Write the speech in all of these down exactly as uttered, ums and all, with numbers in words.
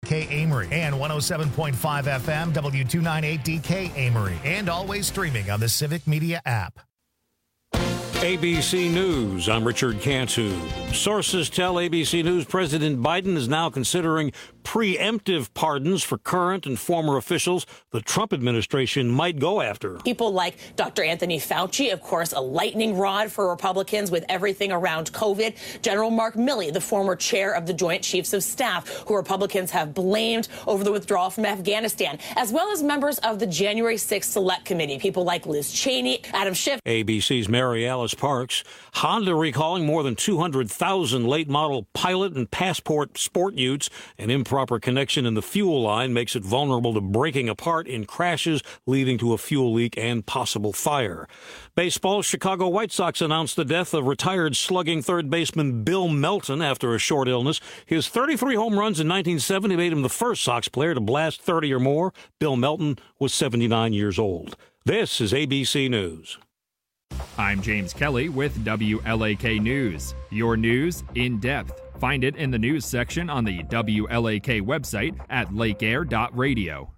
K Amory and one oh seven point five F M W two ninety-eight D K Amory, and always streaming on the Civic Media app. A B C News, I'm Richard Cantu. Sources tell A B C News President Biden is now considering preemptive pardons for current and former officials the Trump administration might go after. People like Doctor Anthony Fauci, of course, a lightning rod for Republicans with everything around COVID. General Mark Milley, the former chair of the Joint Chiefs of Staff, who Republicans have blamed over the withdrawal from Afghanistan, as well as members of the January sixth Select Committee, people like Liz Cheney, Adam Schiff. A B C's Mary Alice Parks. Honda recalling more than two hundred thousand late-model Pilot and Passport sport utes. An improper connection in the fuel line makes it vulnerable to breaking apart in crashes, leading to a fuel leak and possible fire. Baseball, Chicago White Sox announced the death of retired slugging third baseman Bill Melton after a short illness. His thirty-three home runs in nineteen seventy made him the first Sox player to blast thirty or more. Bill Melton was seventy-nine years old. This is A B C News. I'm James Kelly with W L A K News. Your news in depth. Find it in the news section on the W L A K website at lake air dot radio.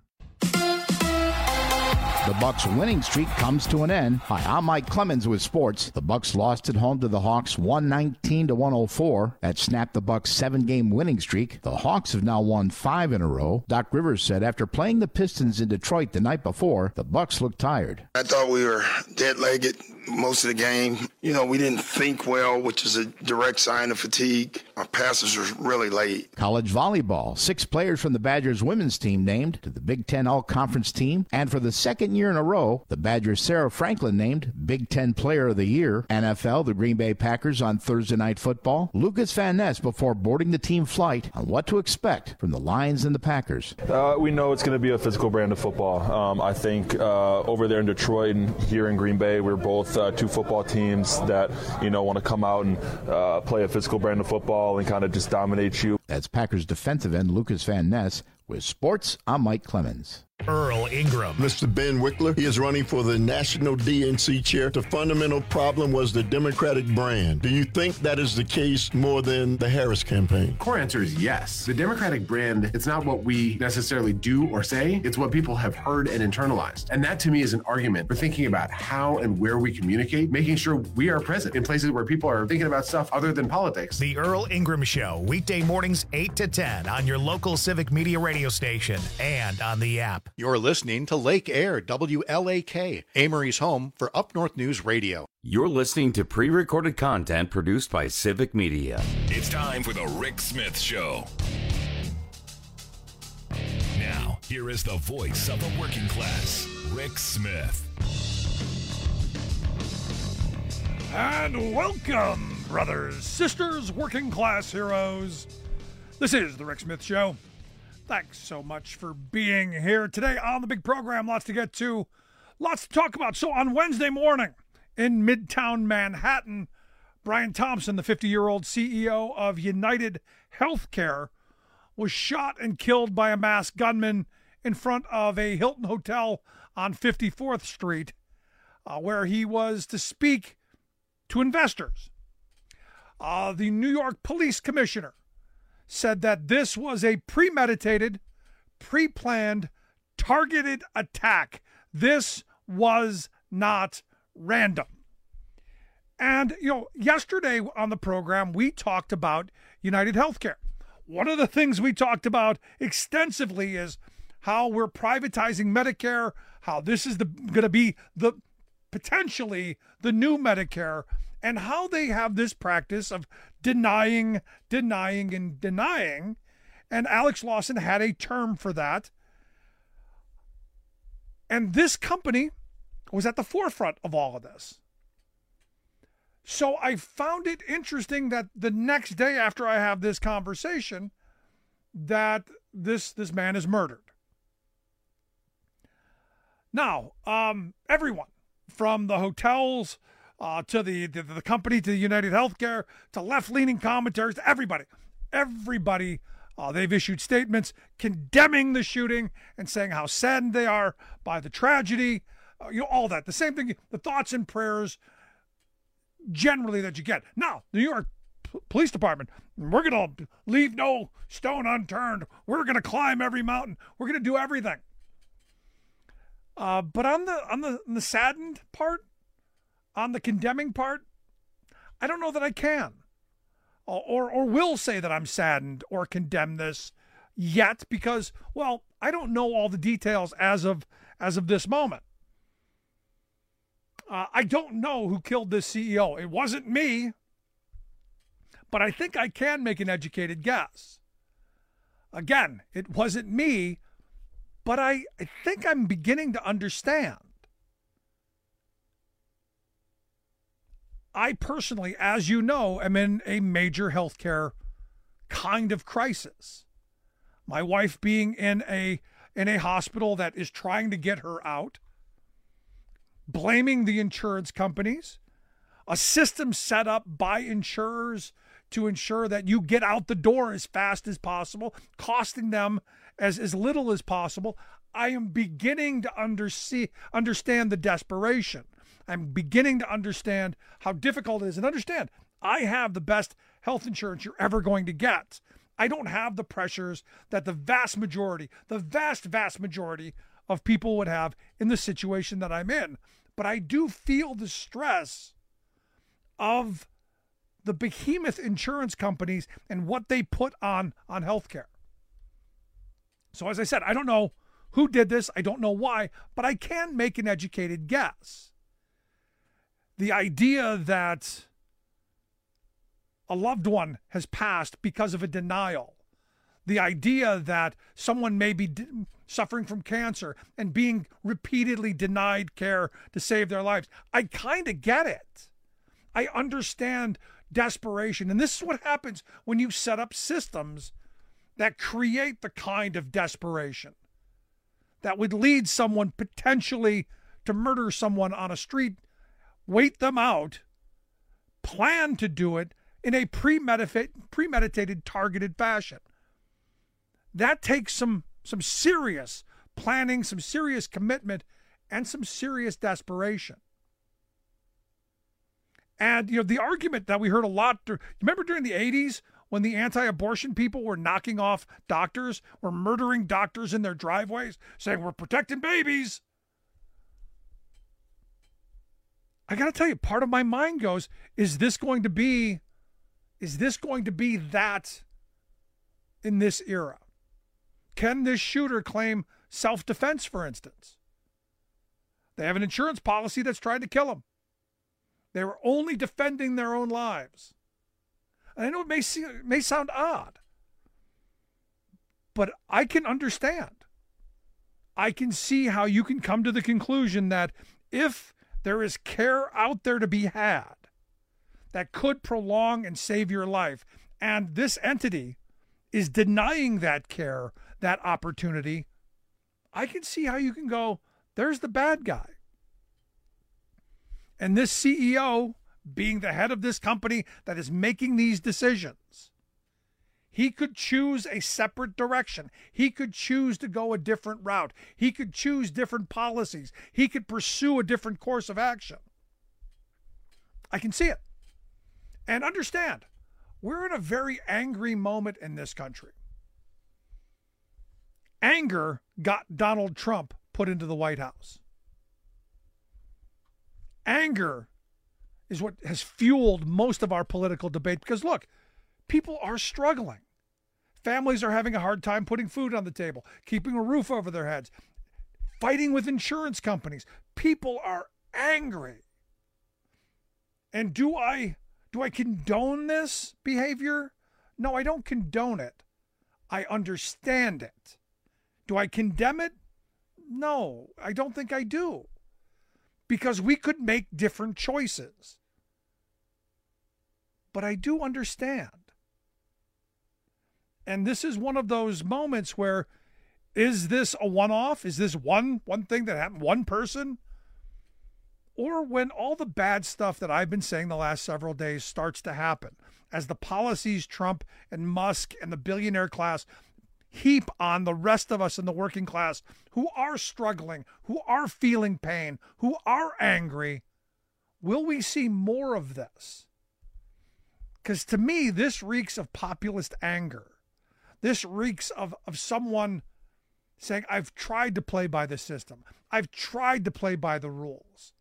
The Bucks' winning streak comes to an end. Hi, I'm Mike Clemens with sports. The Bucks lost at home to the Hawks one nineteen to one oh four. That snapped the Bucks' seven-game winning streak. The Hawks have now won five in a row. Doc Rivers said after playing the Pistons in Detroit the night before, the Bucks looked tired. I thought we were dead-legged most of the game. You know, we didn't think well, which is a direct sign of fatigue. Our passes were really late. College volleyball. Six players from the Badgers women's team named to the Big Ten All-Conference team. And for the second year in a row, the Badgers' Sarah Franklin named Big Ten Player of the Year. N F L, the Green Bay Packers on Thursday Night Football. Lucas Van Ness before boarding the team flight on what to expect from the Lions and the Packers. Uh, we know it's going to be a physical brand of football. Um, I think uh, over there in Detroit and here in Green Bay, we're both uh, two football teams that, you know, want to come out and uh, play a physical brand of football and kind of just dominate you. That's Packers defensive end Lucas Van Ness. With sports, I'm Mike Clemens. Earl Ingram. Mister Ben Wickler, he is running for the National D N C chair. The fundamental problem was the Democratic brand. Do you think that is the case more than the Harris campaign? Core answer is yes. The Democratic brand, it's not what we necessarily do or say, it's what people have heard and internalized. And that to me is an argument for thinking about how and where we communicate, making sure we are present in places where people are thinking about stuff other than politics. The Earl Ingram Show, weekday mornings eight to ten on your local Civic Media radio station and on the app. You're listening to Lake Air, W L A K, Amory's home for Up North News Radio. You're listening to pre-recorded content produced by Civic Media. It's time for the Rick Smith Show. Now, here is the voice of the working class, Rick Smith. And welcome, brothers, sisters, working class heroes. This is the Rick Smith Show. Thanks so much for being here today on the big program. Lots to get to, lots to talk about. So on Wednesday morning in Midtown Manhattan, Brian Thompson, the fifty-year-old C E O of United Healthcare, was shot and killed by a masked gunman in front of a Hilton Hotel on fifty-fourth Street, uh, where he was to speak to investors. Uh, the New York Police Commissioner said that this was a premeditated, pre-planned, targeted attack. This was not random. And, you know, yesterday on the program, we talked about United Healthcare. One of the things we talked about extensively is how we're privatizing Medicare, how this is the going to be the potentially the new Medicare, and how they have this practice of denying, denying, and denying. And Alex Lawson had a term for that. And this company was at the forefront of all of this. So I found it interesting that the next day after I have this conversation, that this, this man is murdered. Now, um, everyone from the hotels Uh, to the, the the company, to the United Healthcare, to left-leaning commentaries, to everybody. Everybody, uh, they've issued statements condemning the shooting and saying how saddened they are by the tragedy, uh, you know, all that. The same thing, the thoughts and prayers generally that you get. Now, the New York police department. We're going to leave no stone unturned. We're going to climb every mountain. We're going to do everything. Uh, but on the on the, on the saddened part, on the condemning part, I don't know that I can, or, or or will say that I'm saddened or condemn this yet, because, well, I don't know all the details as of as of this moment. Uh, I don't know who killed this C E O. It wasn't me, but I think I can make an educated guess. Again, it wasn't me, but I, I think I'm beginning to understand. I personally, as you know, am in a major healthcare kind of crisis. My wife being in a in a hospital that is trying to get her out, blaming the insurance companies, a system set up by insurers to ensure that you get out the door as fast as possible, costing them as, as little as possible. I am beginning to undersee, understand the desperation. I'm beginning to understand how difficult it is. And understand, I have the best health insurance you're ever going to get. I don't have the pressures that the vast majority, the vast, vast majority of people would have in the situation that I'm in. But I do feel the stress of the behemoth insurance companies and what they put on, on healthcare. So as I said, I don't know who did this. I don't know why, but I can make an educated guess. The idea that a loved one has passed because of a denial, the idea that someone may be d- suffering from cancer and being repeatedly denied care to save their lives, I kind of get it. I understand desperation. And this is what happens when you set up systems that create the kind of desperation that would lead someone potentially to murder someone on a street, wait them out, plan to do it in a premeditated, premeditated targeted fashion. That takes some, some serious planning, some serious commitment, and some serious desperation. And, you know, the argument that we heard a lot, remember during the eighties when the anti-abortion people were knocking off doctors, were murdering doctors in their driveways, saying we're protecting babies? I got to tell you, part of my mind goes, is this going to be, is this going to be that in this era? Can this shooter claim self-defense, for instance? They have an insurance policy that's trying to kill him. They were only defending their own lives. And I know it may, see, it may sound odd, but I can understand. I can see how you can come to the conclusion that if there is care out there to be had that could prolong and save your life, and this entity is denying that care, that opportunity, I can see how you can go, there's the bad guy. And this C E O, being the head of this company that is making these decisions, he could choose a separate direction. He could choose to go a different route. He could choose different policies. He could pursue a different course of action. I can see it. And understand, we're in a very angry moment in this country. Anger got Donald Trump put into the White House. Anger is what has fueled most of our political debate because, look, people are struggling. Families are having a hard time putting food on the table, keeping a roof over their heads, fighting with insurance companies. People are angry. And do I do I condone this behavior? No, I don't condone it. I understand it. Do I condemn it? No, I don't think I do. Because we could make different choices. But I do understand. And this is one of those moments where, is this a one-off? Is this one one thing that happened, one person? Or when all the bad stuff that I've been saying the last several days starts to happen, as the policies Trump and Musk and the billionaire class heap on the rest of us in the working class who are struggling, who are feeling pain, who are angry, will we see more of this? Because to me, this reeks of populist anger. This reeks of, of someone saying, I've tried to play by the system. I've tried to play by the rules.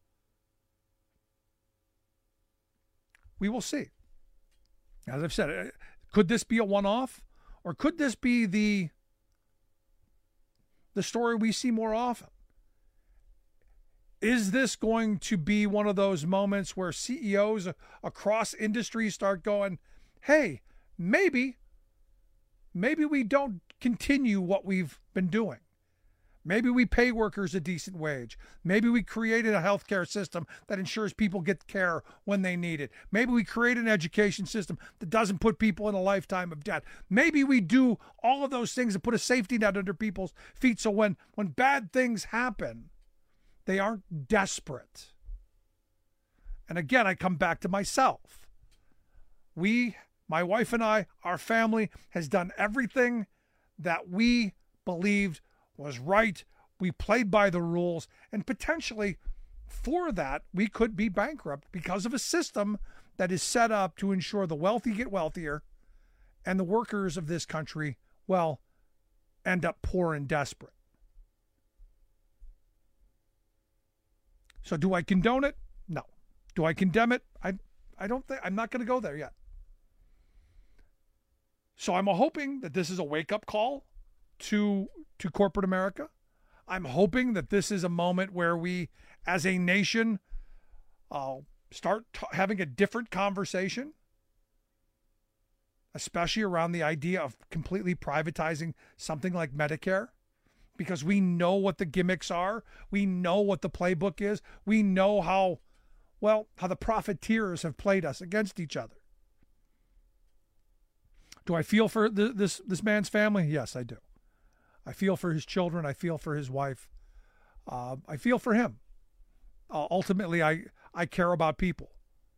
We will see. As I've said, could this be a one-off? Or could this be the, the story we see more often? Is this going to be one of those moments where C E Os across industries start going, hey, maybe, maybe we don't continue what we've been doing. Maybe we pay workers a decent wage. Maybe we created a healthcare system that ensures people get care when they need it. Maybe we create an education system that doesn't put people in a lifetime of debt. Maybe we do all of those things and put a safety net under people's feet so when, when bad things happen, they aren't desperate. And again, I come back to myself. We, my wife and I, our family has done everything that we believed was right. We played by the rules, and potentially for that, we could be bankrupt because of a system that is set up to ensure the wealthy get wealthier and the workers of this country, well, end up poor and desperate. So do I condone it? No. Do I condemn it? I I don't think, I'm not going to go there yet. So I'm hoping that this is a wake-up call to to corporate America. I'm hoping that this is a moment where we, as a nation, uh, start t- having a different conversation, especially around the idea of completely privatizing something like Medicare. Because we know what the gimmicks are. We know what the playbook is. We know how, well, how the profiteers have played us against each other. Do I feel for th- this, this man's family? Yes, I do. I feel for his children. I feel for his wife. Uh, I feel for him. Uh, ultimately, I, I care about people.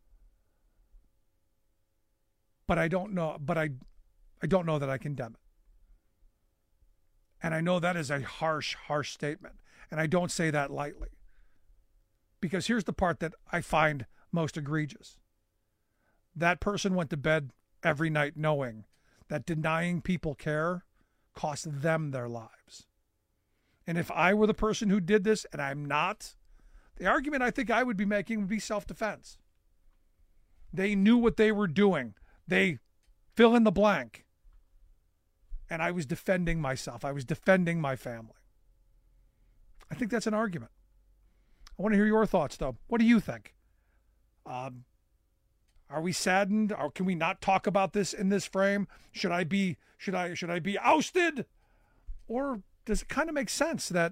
But I don't know, but I, I don't know that I condemn it. And I know that is a harsh, harsh statement. And I don't say that lightly. Because here's the part that I find most egregious. That person went to bed every night knowing that denying people care cost them their lives. And if I were the person who did this, and I'm not, the argument I think I would be making would be self-defense. They knew what they were doing. They fill in the blank. And I was defending myself. I was defending my family. I think that's an argument. I want to hear your thoughts, though. What do you think? Um, are we saddened? Or can we not talk about this in this frame? Should I be should I should I be ousted? Or does it kind of make sense that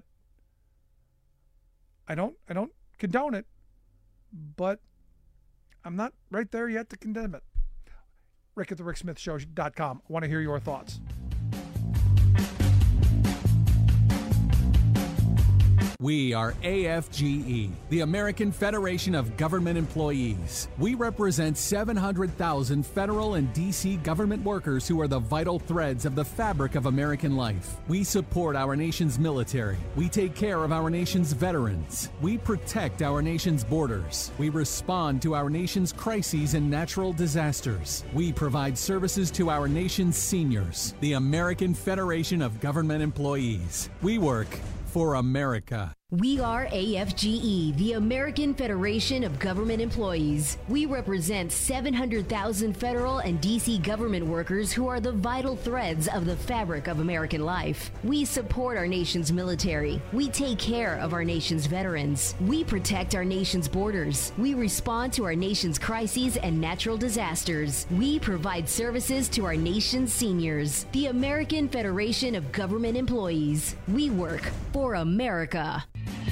I don't I don't condone it, but I'm not right there yet to condemn it? Rick at the Rick Smith Show dot com. I want to hear your thoughts. We are A F G E, the American Federation of Government Employees. We represent seven hundred thousand federal and D C government workers who are the vital threads of the fabric of American life. We support our nation's military. We take care of our nation's veterans. We protect our nation's borders. We respond to our nation's crises and natural disasters. We provide services to our nation's seniors. The American Federation of Government Employees. We work for America. We are A F G E, the American Federation of Government Employees. We represent seven hundred thousand federal and D C government workers who are the vital threads of the fabric of American life. We support our nation's military. We take care of our nation's veterans. We protect our nation's borders. We respond to our nation's crises and natural disasters. We provide services to our nation's seniors. The American Federation of Government Employees. We work for America.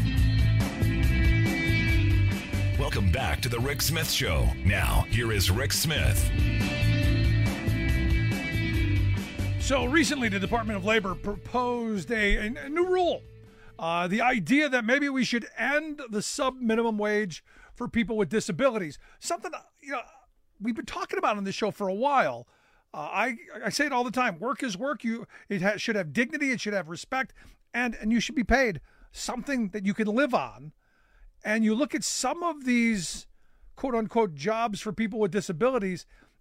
Welcome back to the Rick Smith Show. Now, here is Rick Smith. So recently, the Department of Labor proposed a, a new rule. Uh, the idea that maybe we should end the sub-minimum wage for people with disabilities. Something, you know, we've been talking about on this show for a while. Uh, I I say it all the time. Work is work. You It ha- should have dignity. It should have respect. And, and you should be paid something that you can live on. And you look at some of these quote unquote jobs for people with disabilities,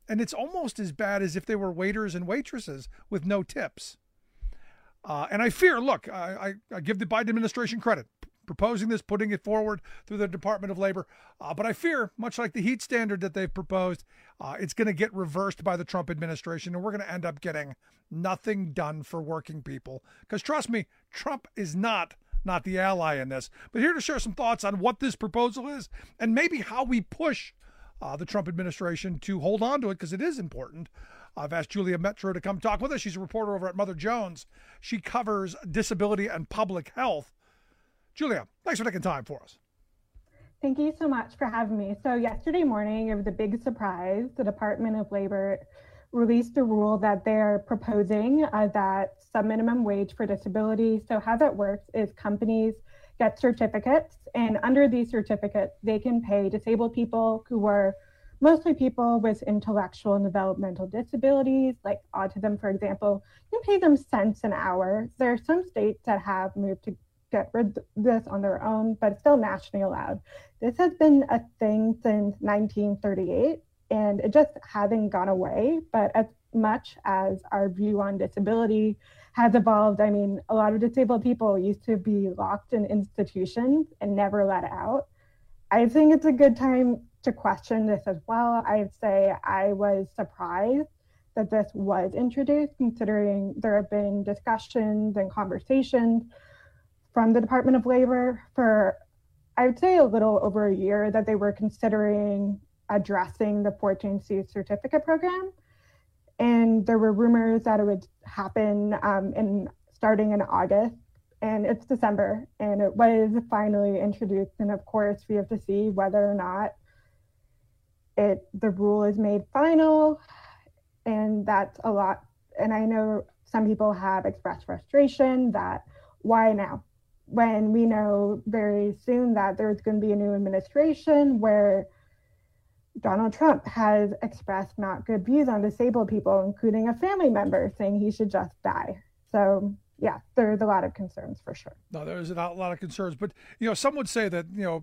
And it's almost as bad as if they were waiters and waitresses with no tips. Uh, and I fear, look, I, I, I give the Biden administration credit, proposing this, putting it forward through the Department of Labor. Uh, but I fear, much like the heat standard that they've proposed, uh, it's going to get reversed by the Trump administration, and we're going to end up getting nothing done for working people. Because trust me, Trump is not not the ally in this. But here to share some thoughts on what this proposal is and maybe how we push uh, the Trump administration to hold on to it, because it is important. I've asked Julia Metro to come talk with us. She's a reporter over at Mother Jones. She covers disability and public health. Julia, thanks for taking time for us. Thank you so much for having me. So yesterday morning, it was a big surprise. The Department of Labor released a rule that they're proposing uh, that sub-minimum wage for disability. So how that works is companies get certificates, and under these certificates, they can pay disabled people who are mostly people with intellectual and developmental disabilities, like autism, for example. You can pay them cents an hour. There are some states that have moved to get rid of this on their own, but it's still nationally allowed. This has been a thing since nineteen thirty-eight, and it just hasn't gone away. But as much as our view on disability has evolved, I mean, a lot of disabled people used to be locked in institutions and never let out. I think it's a good time to question this as well. I'd say I was surprised that this was introduced, considering there have been discussions and conversations from the Department of Labor for, I would say, a little over a year, that they were considering addressing the fourteen C certificate program. And there were rumors that it would happen um, in starting in August, and it's December, and it was finally introduced. And of course, we have to see whether or not it the rule is made final, and that's a lot. And I know some people have expressed frustration that why now, when we know very soon that there's going to be a new administration where Donald Trump has expressed not good views on disabled people, including a family member saying he should just die. So yeah, there's a lot of concerns for sure. No, there's a lot of concerns, but you know, some would say that, you know,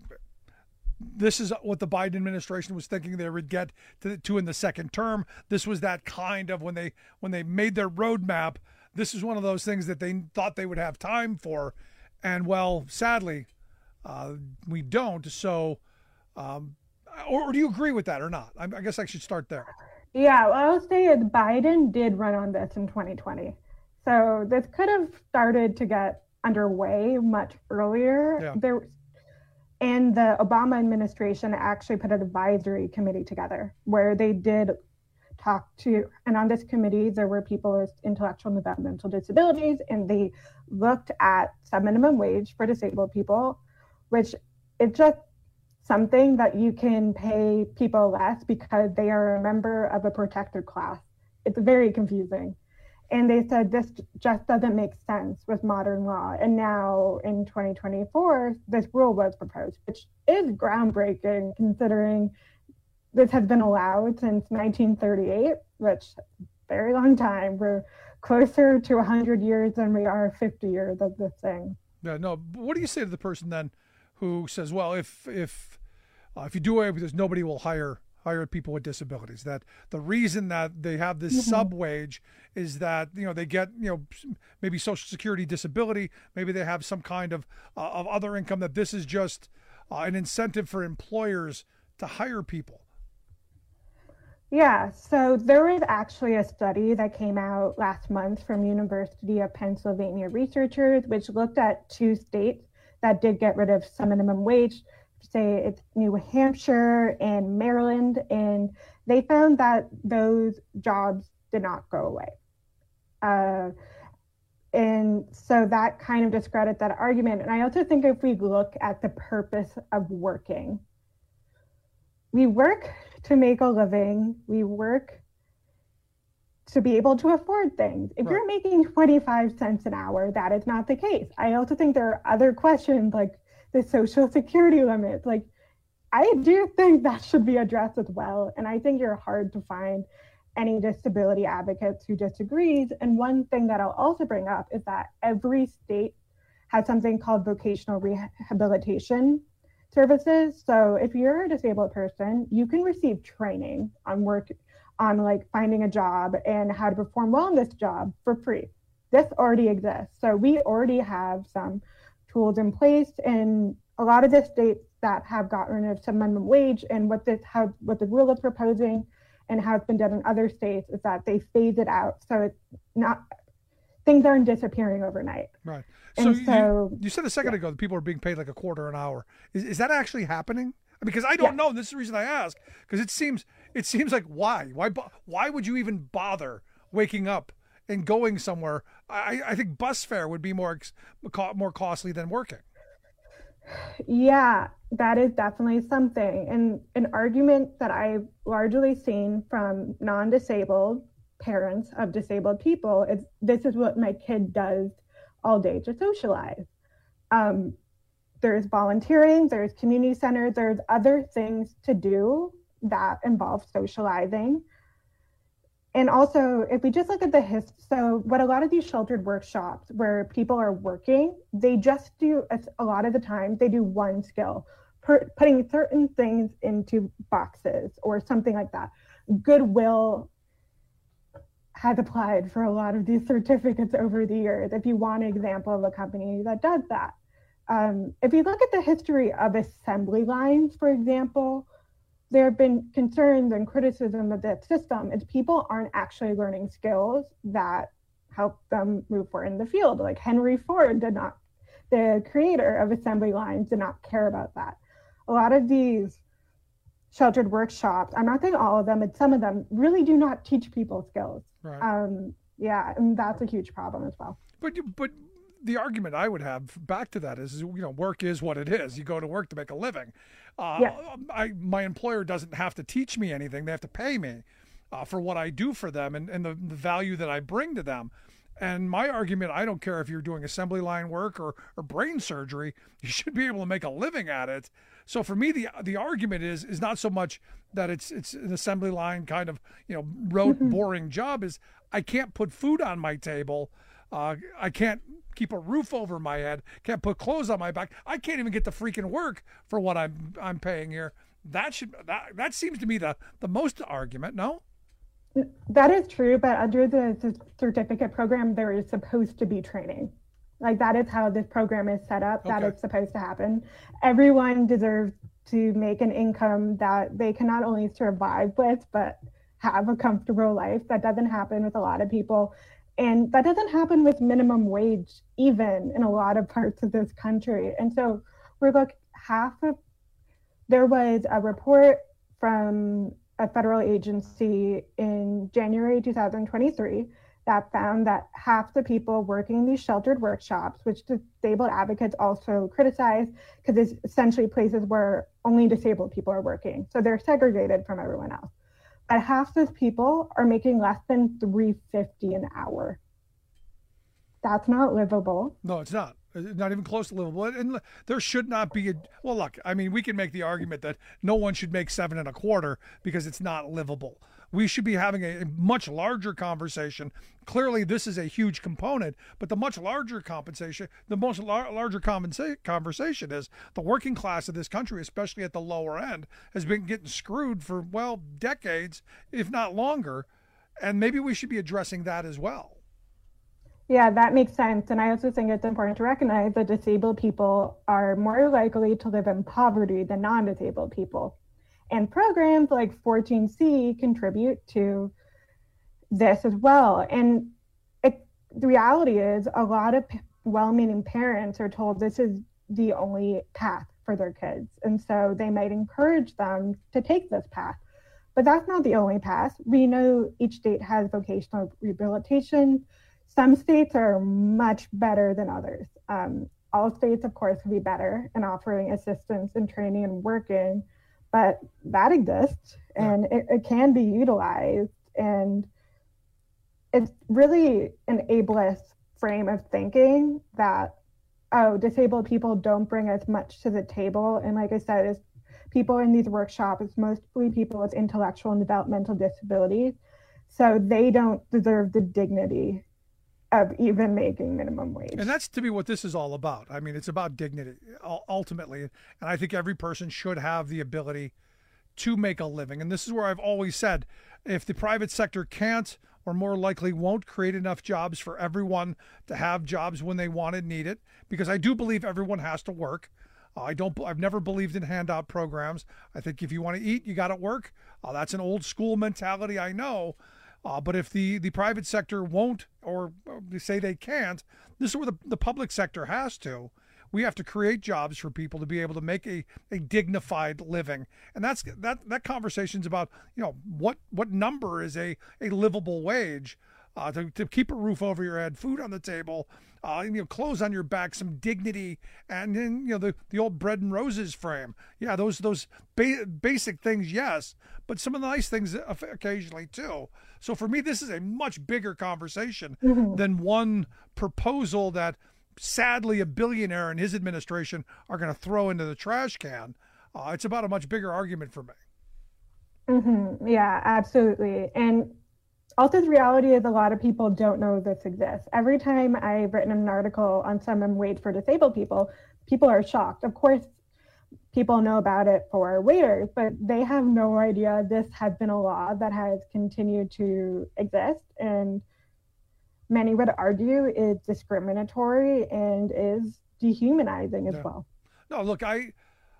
this is what the Biden administration was thinking they would get to, to in the second term. This was that kind of when they when they made their roadmap. This is one of those things that they thought they would have time for, and well, sadly, uh, we don't. So, um, or, or do you agree with that or not? I, I guess I should start there. Yeah, well, I'll say is Biden did run on this in twenty twenty, so this could have started to get underway much earlier. Yeah. There. And the Obama administration actually put an advisory committee together where they did talk to, and on this committee, there were people with intellectual and developmental disabilities, and they looked at sub-minimum wage for disabled people, which is just something that you can pay people less because they are a member of a protected class. It's very confusing. And they said this just doesn't make sense with modern law. And now in twenty twenty-four, this rule was proposed, which is groundbreaking considering this has been allowed since nineteen thirty-eight, which is a very long time. We're closer to one hundred years than we are fifty years of this thing. Yeah, no. What do you say to the person then who says, well, if if uh, if you do away with this, nobody will hire hire people with disabilities? That the reason that they have this mm-hmm. sub wage is that, you know, they get, you know, maybe Social Security disability, maybe they have some kind of uh, of other income, that this is just uh, an incentive for employers to hire people. Yeah, so there was actually a study that came out last month from University of Pennsylvania researchers, which looked at two states that did get rid of some minimum wage. Say it's New Hampshire and Maryland, and they found that those jobs did not go away. Uh, and so that kind of discredits that argument. And I also think if we look at the purpose of working, we work to make a living, we work to be able to afford things. If right. you're making twenty-five cents an hour, that is not the case. I also think there are other questions like the Social Security limit. Like, I do think that should be addressed as well. And I think you're hard to find any disability advocates who disagrees. And one thing that I'll also bring up is that every state has something called vocational rehabilitation services. So if you're a disabled person, you can receive training on work on like finding a job and how to perform well in this job for free. This already exists. So we already have some tools in place in a lot of the states that have gotten rid of some minimum wage. And what this how what the rule is proposing and how it's been done in other states is that they phase it out. So it's not, things aren't disappearing overnight. Right. And So, so you, you said a second yeah. ago that people are being paid like a quarter an hour. Is, is that actually happening? Because I don't Yeah. know. This is the reason I ask. Because it seems it seems like why why bo- why would you even bother waking up and going somewhere? I, I think bus fare would be more ex- co- more costly than working. Yeah, that is definitely something. And an argument that I've largely seen from non-disabled parents of disabled people is this is what my kid does all day to socialize. Um, there's volunteering, there's community centers, there's other things to do that involve socializing. And also, if we just look at the hist, so what a lot of these sheltered workshops where people are working, they just do, a lot of the time, they do one skill, per, putting certain things into boxes or something like that. Goodwill has applied for a lot of these certificates over the years, if you want an example of a company that does that. Um, if you look at the history of assembly lines, for example, there have been concerns and criticism of that system is people aren't actually learning skills that help them move forward in the field. Like Henry Ford did not, the creator of assembly lines did not care about that. A lot of these sheltered workshops, I'm not saying all of them, but some of them really do not teach people skills. Right. Um, yeah, and that's a huge problem as well. But but the argument I would have back to that is, you know, work is what it is. You go to work to make a living. Uh, Yeah. I, my employer doesn't have to teach me anything. They have to pay me uh, for what I do for them and, and the, the value that I bring to them. And my argument, I don't care if you're doing assembly line work or, or brain surgery, you should be able to make a living at it. So for me, the the argument is is not so much that it's it's an assembly line kind of, you know, rote, boring job. Is I can't put food on my table. Uh, I can't keep a roof over my head. Can't put clothes on my back. I can't even get to freaking work for what I'm I'm paying here. That should that that seems to me the the most argument. No. That is true, but under the c- certificate program, there is supposed to be training. Like that is how this program is set up, that Okay. it's supposed to happen. Everyone deserves to make an income that they can not only survive with, but have a comfortable life. That doesn't happen with a lot of people. And that doesn't happen with minimum wage, even in a lot of parts of this country. And so we're look half of, there was a report from a federal agency in January two thousand twenty-three that found that half the people working in these sheltered workshops, which disabled advocates also criticize, because it's essentially places where only disabled people are working. So they're segregated from everyone else. But half those people are making less than three fifty an hour. That's not livable. No, it's not. It's not even close to livable. And there should not be a, well, look, I mean, we can make the argument that no one should make seven and a quarter because it's not livable. We should be having a, a much larger conversation. Clearly, this is a huge component, but the much larger compensation, the most lar- larger compensa- conversation is the working class of this country, especially at the lower end, has been getting screwed for, well, decades, if not longer. And maybe we should be addressing that as well. Yeah, that makes sense. And I also think it's important to recognize that disabled people are more likely to live in poverty than non-disabled people. And programs like fourteen C contribute to this as well. And it, the reality is a lot of p- well-meaning parents are told this is the only path for their kids. And so they might encourage them to take this path. But that's not the only path. We know each state has vocational rehabilitation. Some states are much better than others. Um, all states, of course, will be better in offering assistance and training and working, but that exists and it, it can be utilized. And it's really an ableist frame of thinking that, oh, disabled people don't bring as much to the table. And like I said, it's people in these workshops, it's mostly people with intellectual and developmental disabilities. So they don't deserve the dignity of even making minimum wage. And that's to me what this is all about. I mean, it's about dignity ultimately. And I think every person should have the ability to make a living. And this is where I've always said, if the private sector can't or more likely won't create enough jobs for everyone to have jobs when they want and need it, because I do believe everyone has to work. Uh, I don't. I've never believed in handout programs. I think if you want to eat, you got to work. Uh, that's an old school mentality, I know. Uh, but if the, the private sector won't, or they say they can't, this is where the, the public sector has to. We have to create jobs for people to be able to make a, a dignified living. And that's that that conversation's about, you know, what what number is a, a livable wage, uh, to, to keep a roof over your head, food on the table, uh, you know, clothes on your back, some dignity, and then, you know, the, the old bread and roses frame. Yeah, those those ba- basic things, yes, but some of the nice things occasionally too. So for me, this is a much bigger conversation mm-hmm. than one proposal that sadly a billionaire and his administration are going to throw into the trash can. Uh, it's about a much bigger argument for me. Mm-hmm. Yeah, absolutely. And also the reality is a lot of people don't know this exists. Every time I've written an article on minimum wage for disabled people, people are shocked. Of course, people know about it for waiters, but they have no idea this has been a law that has continued to exist, and many would argue is discriminatory and is dehumanizing as yeah. well. No, look, I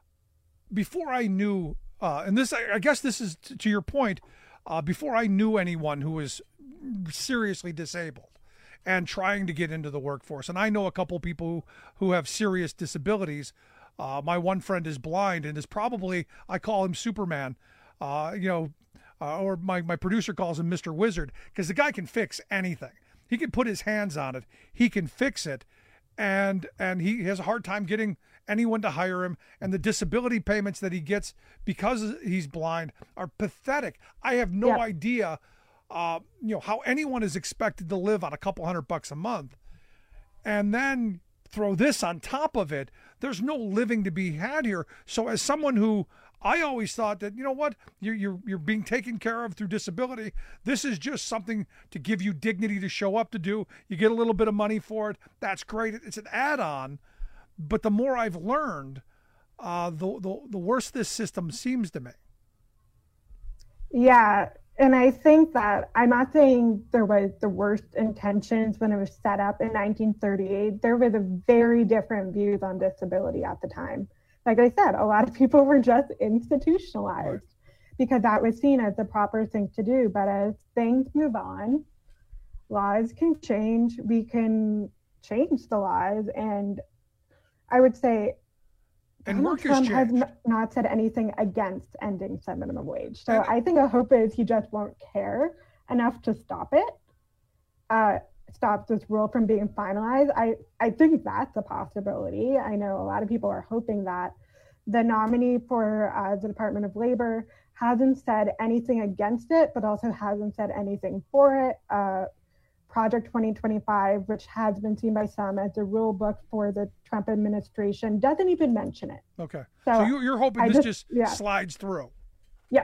before I knew, uh, and this, I, I guess this is t- to your point, uh, before I knew anyone who was seriously disabled and trying to get into the workforce, and I know a couple people who, who have serious disabilities. Uh, my one friend is blind and is probably, I call him Superman, uh, you know, uh, or my, my producer calls him Mister Wizard, because the guy can fix anything. He can put his hands on it. He can fix it. And and he has a hard time getting anyone to hire him. And the disability payments that he gets because he's blind are pathetic. I have no yeah. idea, uh, you know, how anyone is expected to live on a couple hundred bucks a month. And then throw this on top of it. There's no living to be had here. So as someone who, I always thought that, you know what, you're, you're, you're being taken care of through disability. This is just something to give you dignity to show up to do. You get a little bit of money for it. That's great. It's an add-on. But the more I've learned, uh, the, the, the worse this system seems to me. Yeah. And I think that I'm not saying there was the worst intentions when it was set up in nineteen thirty-eight. There was a very different views on disability at the time. Like I said, a lot of people were just institutionalized right. because that was seen as the proper thing to do. But as things move on, laws can change. We can change the laws. And I would say and Donald Trump has n- not said anything against ending the minimum wage. So and I think the hope is he just won't care enough to stop it, uh, stop this rule from being finalized. I, I think that's a possibility. I know a lot of people are hoping that. The nominee for uh, the Department of Labor hasn't said anything against it, but also hasn't said anything for it. Uh, Project twenty twenty-five, which has been seen by some as the rule book for the Trump administration, doesn't even mention it. Okay. So, so you, you're hoping I this just, just yeah. slides through? Yeah.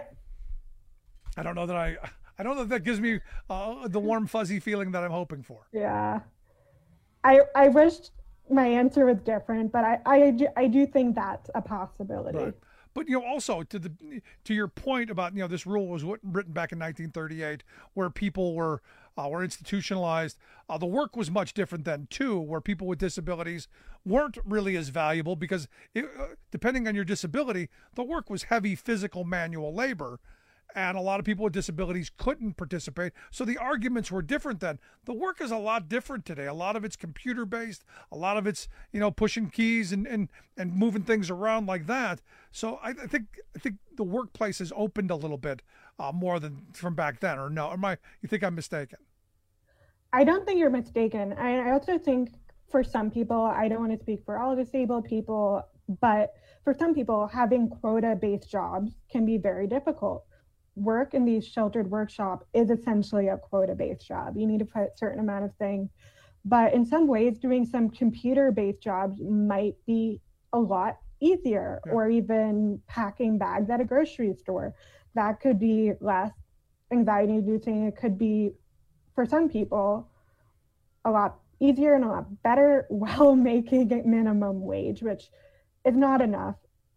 I don't know that I, I don't know if that gives me uh, the warm, fuzzy feeling that I'm hoping for. Yeah. I I wish my answer was different, but I, I, I do think that's a possibility. Right. But, you know, also to the to your point about, you know, this rule was written back in nineteen thirty-eight, where people were uh, were institutionalized. Uh, the work was much different then too, where people with disabilities weren't really as valuable because it, uh, depending on your disability, the work was heavy physical manual labor, and a lot of people with disabilities couldn't participate. So the arguments were different then. The work is a lot different today. A lot of it's computer based. A lot of it's, you know, pushing keys and and, and moving things around like that. So I, I think I think the workplace has opened a little bit uh, more than from back then. Or no? Am I? You think I'm mistaken? I don't think you're mistaken. I, I also think for some people, I don't want to speak for all disabled people, but for some people, having quota-based jobs can be very difficult. Work in these sheltered workshop is essentially a quota-based job. You need to put a certain amount of things. But in some ways, doing some computer-based jobs might be a lot easier, yeah. or even packing bags at a grocery store. That could be less anxiety-inducing. It could be, for some people, a lot easier and a lot better while making a minimum wage, which is not enough.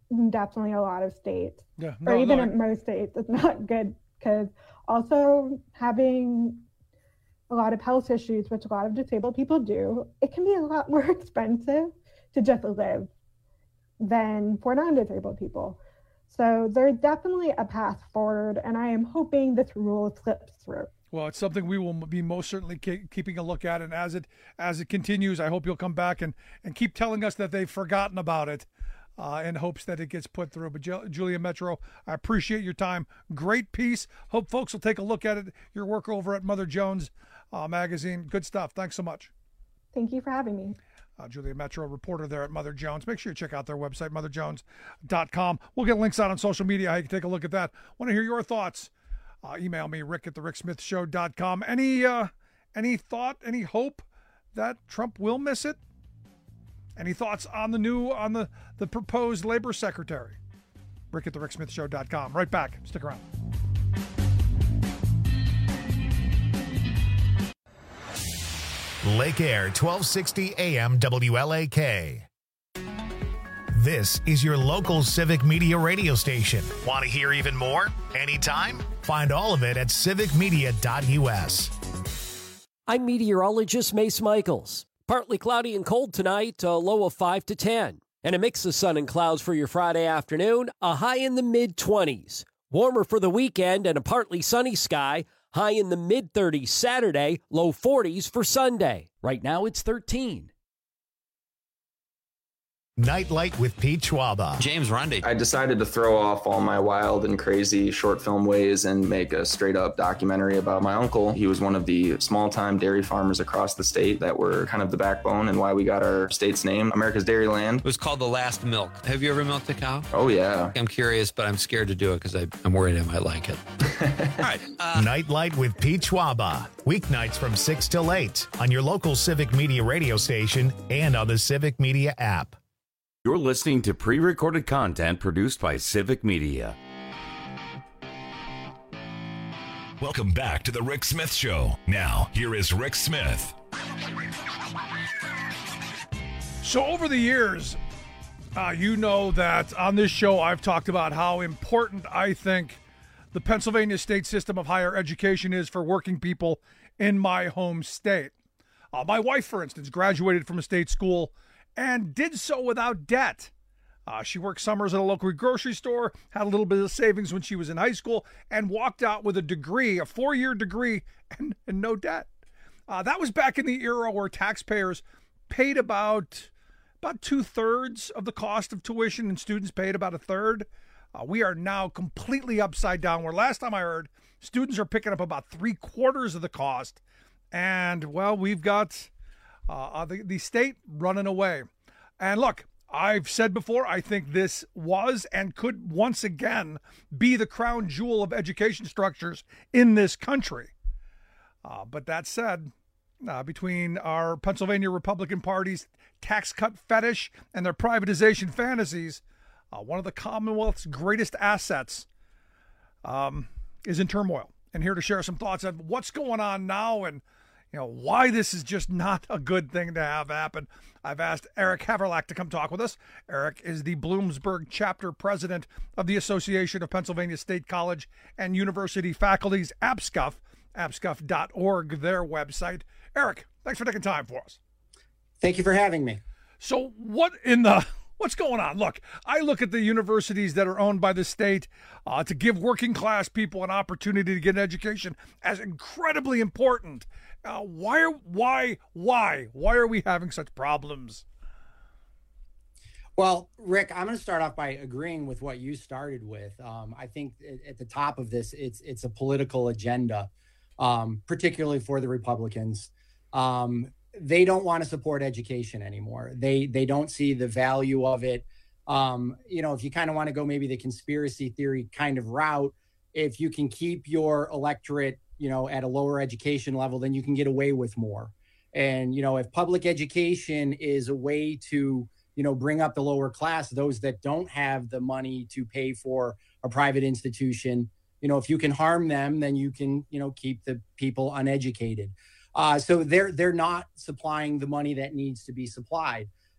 definitely a lot of states, yeah, no, or even no, in most states, it's not good, because also having a lot of health issues, which a lot of disabled people do, it can be a lot more expensive to just live than for non-disabled people. So there's definitely a path forward, and I am hoping this rule slips through. Well, it's something we will be most certainly ke- keeping a look at, and as it as it continues, I hope you'll come back and, and keep telling us that they've forgotten about it uh, in hopes that it gets put through. But Ju- Julia Metro, I appreciate your time. Great piece. Hope folks will take a look at it. Your work over at Mother Jones uh, magazine. Good stuff. Thanks so much. Thank you for having me. Uh, Julia Metro, reporter there at Mother Jones. Make sure you check out their website, mother jones dot com. We'll get links out on social media. How you can take a look at that. Want to hear your thoughts? Uh, email me, rick at the rick smith show dot com. Any, uh, any thought, any hope that Trump will miss it? Any thoughts on the new, on the, the proposed labor secretary? Rick at the rick smith show dot com. Right back. Stick around. Lake Air, twelve sixty A M W L A K. This is your local civic media radio station. Want to hear even more? Anytime? Find all of it at civic media dot U S. I'm meteorologist Mace Michaels. Partly cloudy and cold tonight, a low of five to ten. And a mix of sun and clouds for your Friday afternoon, a high in the mid-twenties. Warmer for the weekend and a partly sunny sky, high in the mid-thirties Saturday, low forties for Sunday. Right now it's thirteen. Nightlight with Pete Schwaba. James Rundy. I decided to throw off all my wild and crazy short film ways and make a straight up documentary about my uncle. He was one of the small time dairy farmers across the state that were kind of the backbone and why we got our state's name, America's Dairyland. It was called The Last Milk. Have you ever milked a cow? Oh, yeah. I'm curious, but I'm scared to do it because I'm worried I might like it. All right. Uh, Nightlight with Pete Schwaba. Weeknights from six till eight on your local Civic Media radio station and on the Civic Media app. You're listening to pre-recorded content produced by Civic Media. Welcome back to the Rick Smith Show. Now, here is Rick Smith. So over the years, uh, you know that on this show I've talked about how important I think the Pennsylvania state system of higher education is for working people in my home state. Uh, my wife, for instance, graduated from a state school and did so without debt. Uh, she worked summers at a local grocery store, had a little bit of savings when she was in high school, and walked out with a degree, a four-year degree, and, and no debt. Uh, that was back in the era where taxpayers paid about, about two-thirds of the cost of tuition, and students paid about a third. Uh, we are now completely upside down, where last time I heard, students are picking up about three-quarters of the cost. And, well, we've got uh, the, the state running away. And look, I've said before, I think this was and could once again be the crown jewel of education structures in this country. Uh, but that said, uh, between our Pennsylvania Republican Party's tax cut fetish and their privatization fantasies, uh, one of the Commonwealth's greatest assets um, is in turmoil. And here to share some thoughts on what's going on now and you know why this is just not a good thing to have happen, I've asked Eric Haverlack to come talk with us. Eric is the Bloomsburg chapter president of the Association of Pennsylvania State College and University Faculties, APSCUF, apscuff dot org, their website. Eric, thanks for taking time for us. Thank you for having me. So what in the... What's going on? Look, I look at the universities that are owned by the state uh, to give working class people an opportunity to get an education as incredibly important. Uh, why are why why why are we having such problems? Well, Rick, I'm going to start off by agreeing with what you started with. Um, I think at the top of this, it's it's a political agenda, um, particularly for the Republicans. Um, They don't want to support education anymore. They they don't see the value of it. Um, you know, if you kind of want to go maybe the conspiracy theory kind of route, if you can keep your electorate, you know, at a lower education level, then you can get away with more. And, you know, if public education is a way to, you know, bring up the lower class, those that don't have the money to pay for a private institution, you know, if you can harm them, then you can, you know, keep the people uneducated. Uh, so they're they're not supplying the money that needs to be supplied.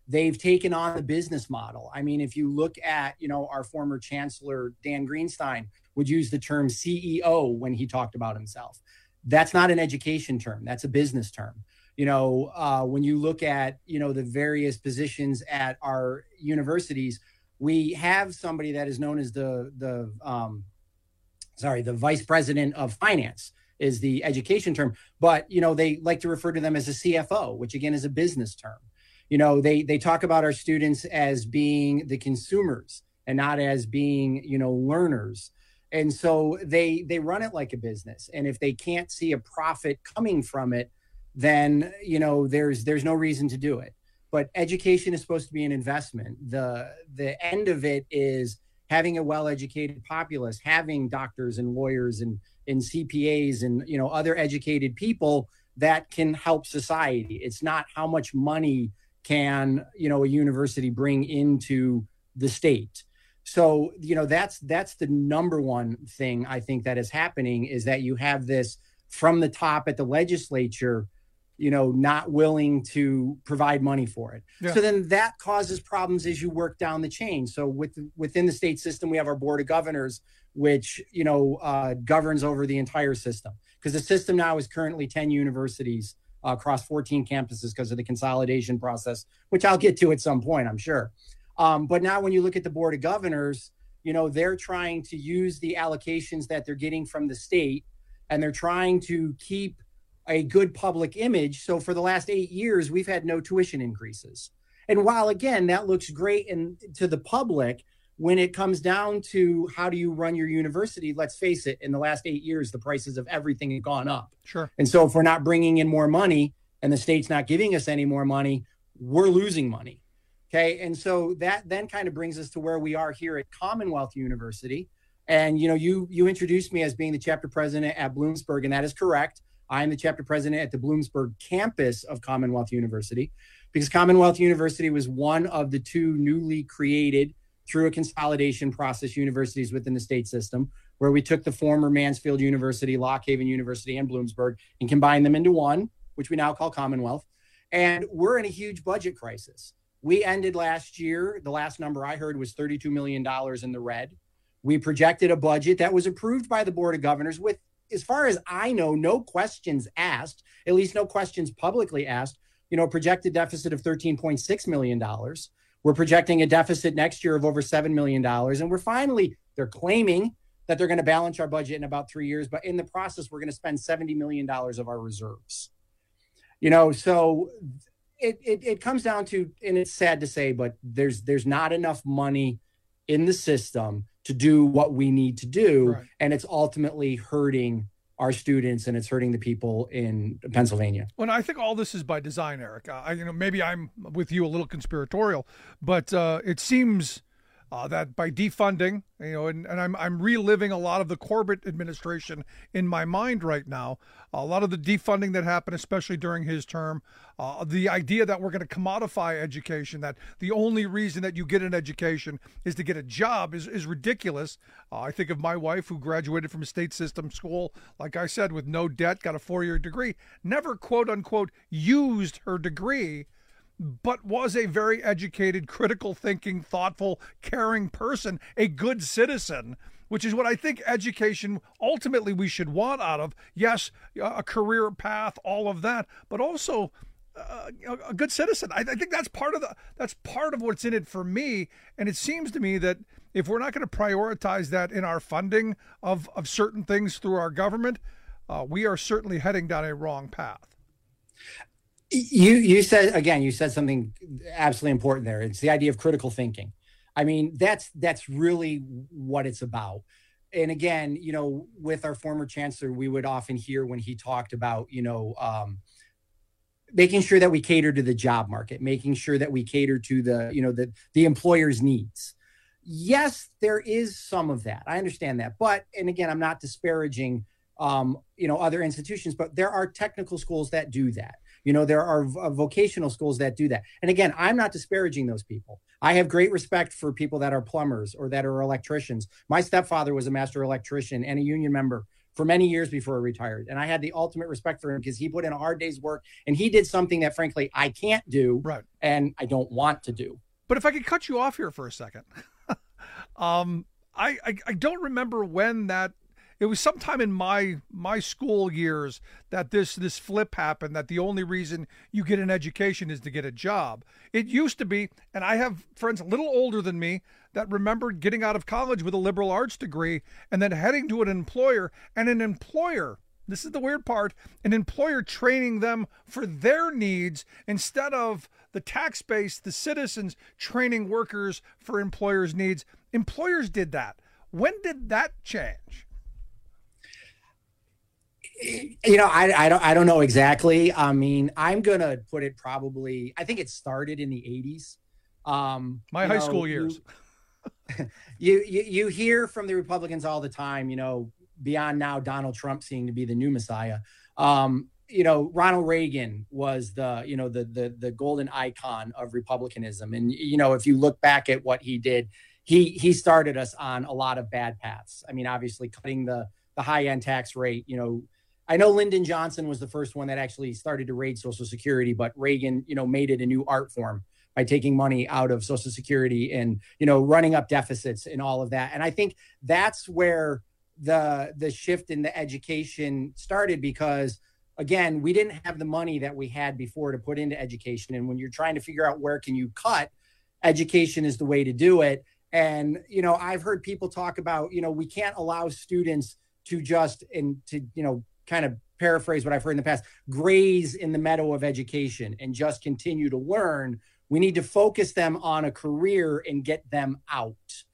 They've taken on the business model. I mean, if you look at, you know, our former chancellor, Dan Greenstein, would use the term C E O when he talked about himself. That's not an education term. That's a business term. You know, uh, when you look at, you know, the various positions at our universities, we have somebody that is known as the, the um, sorry, the vice president of finance is the education term. But, you know, they like to refer to them as a C F O, which again is a business term. You know, they they talk about our students as being the consumers and not as being, you know, learners. And so they they run it like a business. And if they can't see a profit coming from it, then, you know, there's there's no reason to do it. But education is supposed to be an investment. The the end of it is having a well-educated populace, having doctors and lawyers and, and C P As and, you know, other educated people that can help society. It's not how much money can, you know, a university bring into the state. So, you know, that's that's the number one thing I think that is happening, is that you have this from the top at the legislature, you know, not willing to provide money for it. Yeah. So then that causes problems as you work down the chain. So with, within the state system, we have our board of governors, which, you know, uh, governs over the entire system. Because the system now is currently ten universities uh, across fourteen campuses because of the consolidation process, which I'll get to at some point, I'm sure. Um, but now when you look at the board of governors, you know, they're trying to use the allocations that they're getting from the state, and they're trying to keep a good public image. So for the last eight years, we've had no tuition increases. And while, again, that looks great in, to the public, when it comes down to how do you run your university, let's face it, in the last eight years, the prices of everything have gone up. Sure. And so if we're not bringing in more money and the state's not giving us any more money, we're losing money. Okay. And so that then kind of brings us to where we are here at Commonwealth University. And, you know, you, you introduced me as being the chapter president at Bloomsburg, and that is correct. I'm the chapter president at the Bloomsburg campus of Commonwealth University, because Commonwealth University was one of the two newly created through a consolidation process universities within the state system, where we took the former Mansfield University, Lock Haven University, and Bloomsburg and combined them into one, which we now call Commonwealth. And we're in a huge budget crisis. We ended last year, the last number I heard was thirty-two million dollars in the red. We projected a budget that was approved by the Board of Governors with, as far as I know, no questions asked, at least no questions publicly asked, you know, a projected deficit of thirteen point six million dollars. We're projecting a deficit next year of over seven million dollars. And we're finally, they're claiming that they're going to balance our budget in about three years. But in the process, we're going to spend seventy million dollars of our reserves. You know, so it, it, it comes down to, and it's sad to say, but there's there's not enough money in the system to do what we need to do. Right. And it's ultimately hurting our students, and it's hurting the people in Pennsylvania. Well, I think all this is by design, Eric. Uh, I, you know, maybe I'm with you a little conspiratorial, but uh, it seems uh, that by defunding, you know, and, and I'm I'm reliving a lot of the Corbett administration in my mind right now. A lot of the defunding that happened, especially during his term, uh, the idea that we're going to commodify education, that the only reason that you get an education is to get a job, is, is ridiculous. Uh, I think of my wife, who graduated from a state system school, like I said, with no debt, got a four-year degree, never, quote unquote, used her degree, but was a very educated, critical thinking, thoughtful, caring person, a good citizen, which is what I think education ultimately we should want out of. Yes, a career path, all of that, but also uh, a good citizen. I, I think that's part of the that's part of what's in it for me. And it seems to me that if we're not going to prioritize that in our funding of, of certain things through our government, uh, we are certainly heading down a wrong path. You you said, again, you said something absolutely important there. It's the idea of critical thinking. I mean, that's that's really what it's about. And again, you know, with our former chancellor, we would often hear when he talked about, you know, um, making sure that we cater to the job market, making sure that we cater to the, you know, the, the employer's needs. Yes, there is some of that. I understand that. But, and again, I'm not disparaging, um, you know, other institutions, but there are technical schools that do that. You know, there are v- vocational schools that do that. And again, I'm not disparaging those people. I have great respect for people that are plumbers or that are electricians. My stepfather was a master electrician and a union member for many years before he retired. And I had the ultimate respect for him because he put in a hard day's work and he did something that, frankly, I can't do right. and I don't want to do. But if I could cut you off here for a second, um, I, I I don't remember when that. It was sometime in my my school years that this this flip happened, that the only reason you get an education is to get a job. It used to be, and I have friends a little older than me that remembered getting out of college with a liberal arts degree and then heading to an employer, and an employer, this is the weird part, an employer training them for their needs instead of the tax base, the citizens training workers for employers' needs. Employers did that. When did that change? You know, I, I don't I don't know exactly. I mean, I'm going to put it probably, I think it started in the eighties. Um, My high know, school years. You, you you hear from the Republicans all the time, you know, beyond now Donald Trump seeming to be the new Messiah. Um, you know, Ronald Reagan was the, you know, the the the golden icon of Republicanism. And, you know, if you look back at what he did, he he started us on a lot of bad paths. I mean, obviously cutting the the high end tax rate, you know, I know Lyndon Johnson was the first one that actually started to raid Social Security, but Reagan, you know, made it a new art form by taking money out of Social Security and, you know, running up deficits and all of that. And I think that's where the the shift in the education started because, again, we didn't have the money that we had before to put into education. And when you're trying to figure out where can you cut, education is the way to do it. And, you know, I've heard people talk about, you know, we can't allow students to just, and to, you know, kind of paraphrase what I've heard in the past, graze in the meadow of education and just continue to learn. We need to focus them on a career and get them out.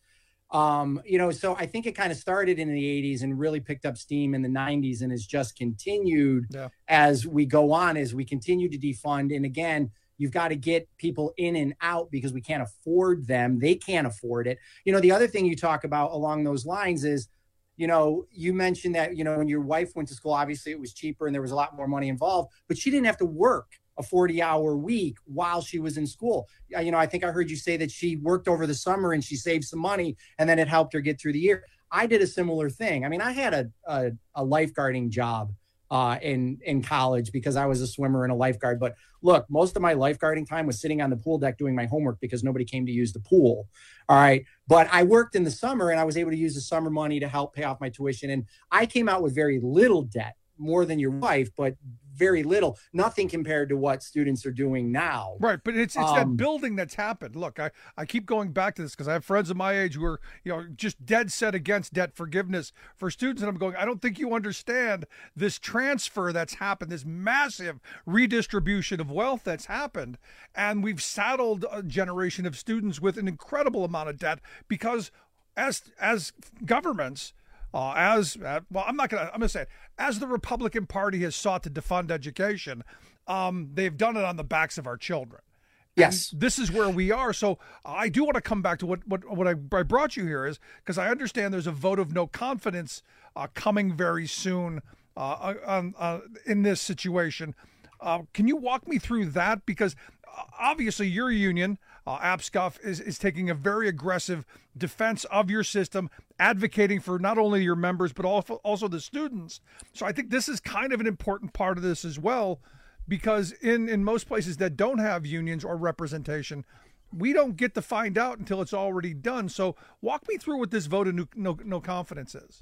Um, you know, so I think it kind of started in the eighties and really picked up steam in the nineties and has just continued yeah. as we go on, as we continue to defund. And again, you've got to get people in and out because we can't afford them. They can't afford it. You know, the other thing you talk about along those lines is, you know, you mentioned that, you know, when your wife went to school, obviously it was cheaper and there was a lot more money involved, but she didn't have to work a forty hour week while she was in school. You know, I think I heard you say that she worked over the summer and she saved some money and then it helped her get through the year. I did a similar thing. I mean, I had a, a, a lifeguarding job uh, in, in college because I was a swimmer and a lifeguard. But look, most of my lifeguarding time was sitting on the pool deck doing my homework because nobody came to use the pool. All right. But I worked in the summer and I was able to use the summer money to help pay off my tuition. And I came out with very little debt, more than your wife, but very little, nothing compared to what students are doing now. Right. But it's it's um, that building that's happened. Look, I, I keep going back to this because I have friends of my age who are, you know, just dead set against debt forgiveness for students. And I'm going, I don't think you understand this transfer that's happened, this massive redistribution of wealth that's happened. And we've saddled a generation of students with an incredible amount of debt because as as governments, Uh, as uh, well, I'm not gonna. I'm gonna say it. As the Republican Party has sought to defund education, um, they've done it on the backs of our children. Yes, and this is where we are. So I do want to come back to what what what I, I brought you here is because I understand there's a vote of no confidence uh, coming very soon uh, on, uh, in this situation. Uh, can you walk me through that? Because obviously your union, uh, APSCUF, is, is taking a very aggressive defense of your system, advocating for not only your members, but also, also the students. So I think this is kind of an important part of this as well, because in, in most places that don't have unions or representation, we don't get to find out until it's already done. So walk me through what this vote of no, no, no confidence is.